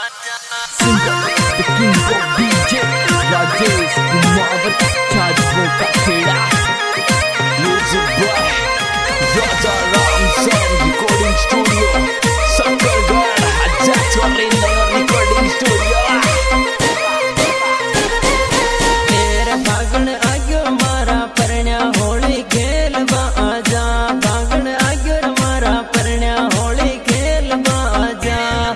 Singer, the king of DJ, Rajesh Kumar, Chadwo Katheda. Music by Raja Ram Sen, recording studio. Sakargarh, Hajjatwari Nagar recording studio. तेरे फागण आग्यो मारा परण्या होली खेल बा आजा, फागण आग्यो मारा परण्या होली खेल बा आजा।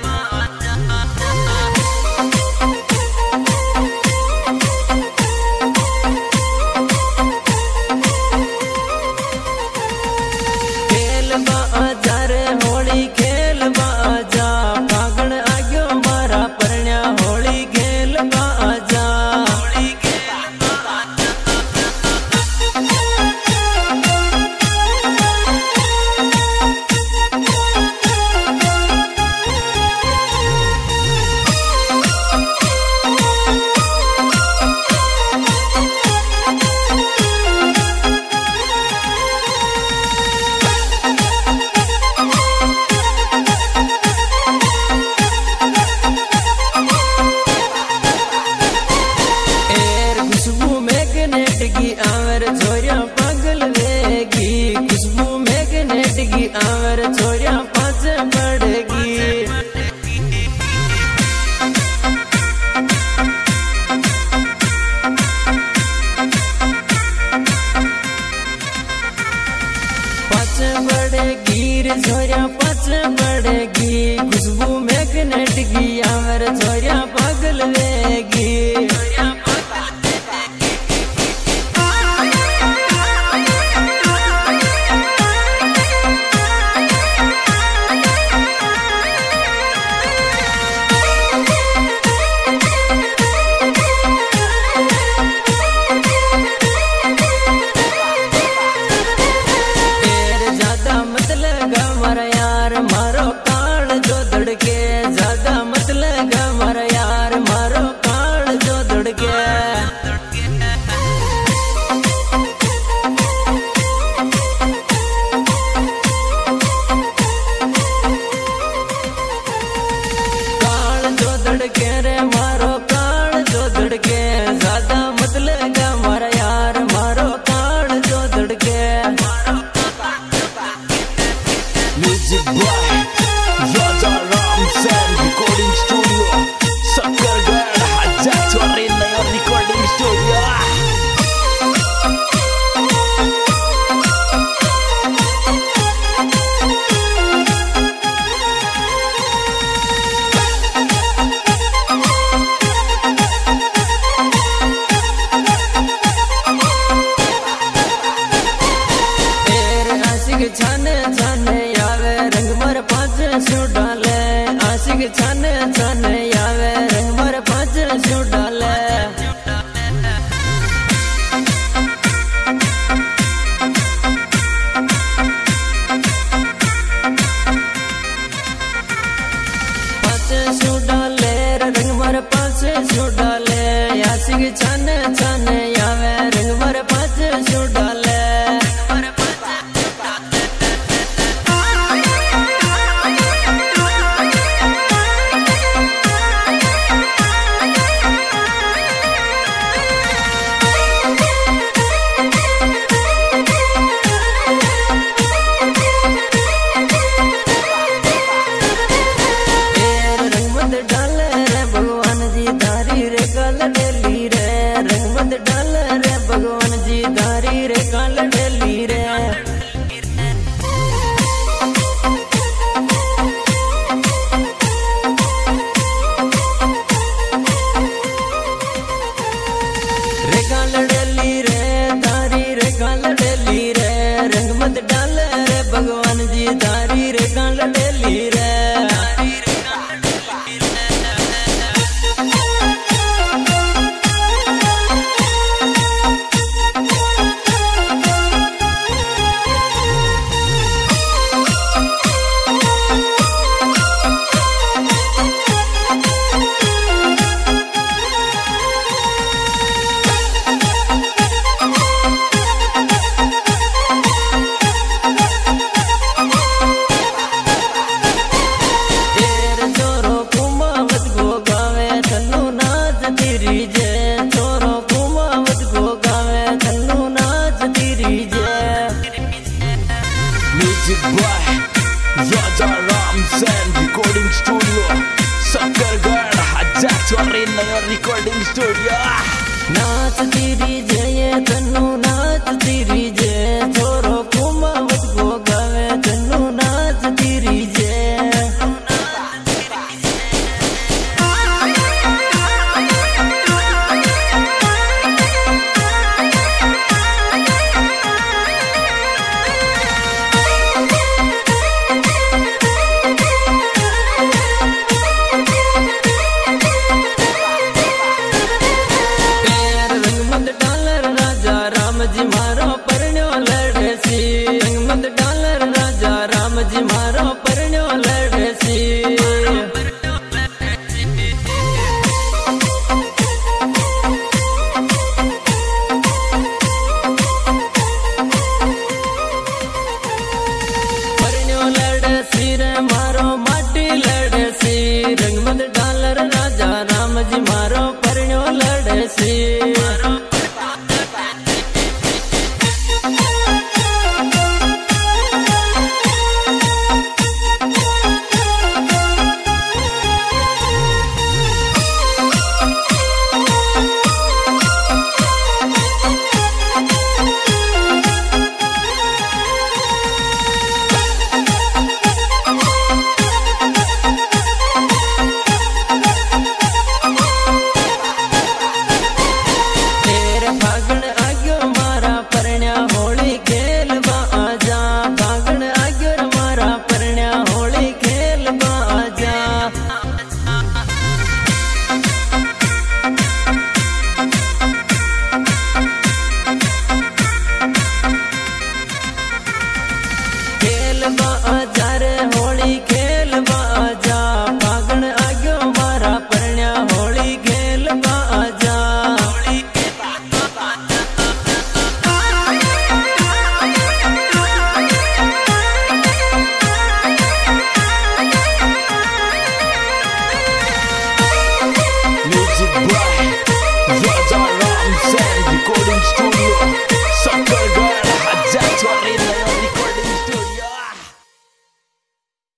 खेल बा आजा रे होली खेल बा आजा, फागण आग्यो मारा परण्या होली खेल बा आजा। की आवर छोरिया पागल वेगी, खुशबू मैग्नेट की आवर छोरिया पाँच बढ़ेगी। पाँच बढ़ेगी रे छोरिया पाँच बढ़ेगी, खुशबू मैग्नेट की आवर छोरिया पागल वेगी। मारो काल जो धड़के ज्यादा मत लगा मारा यार, मारो काल जो धड़के। काल जो धड़के रे मारो काल जो धड़के, ज्यादा मत लगा मारा यार, मारो काल जो धड़के। Music by Raja Ram Sen, recording studio. Sakargarh, Hajjatwari Nagar recording studio. छाने छाने आवे रंग मर पाँच सौ डाले, आशिक छाने छाने आवे रंग मर पाँच सौ डाले। पाँच सौ डाले रंग मर पाँच सौ डाले, आशिक छाने छाने आवे रंग मर पाँच सौ डाले। डाले रे भगवान जी धारी रे गल डेली रे, रंगमंद रिकॉर्डिंग स्टूडियो सक्करगढ़ हजार चोरी नया रिकॉर्डिंग स्टूडियो नाच तेरी जय तन्नू नाच तेरी जय छोरो कुमावत को गावे तन्नू नाच तेरी जय जी मारो परण्यो लड़े सी रंगमंद डालर राजा राम जी मारो परण्यो लड़े सी परण्यो लड़े सी रे मारो माटी लड़े सी रंगमंद डालर राजा राम जी मारो परण्यो लड़े सी खेल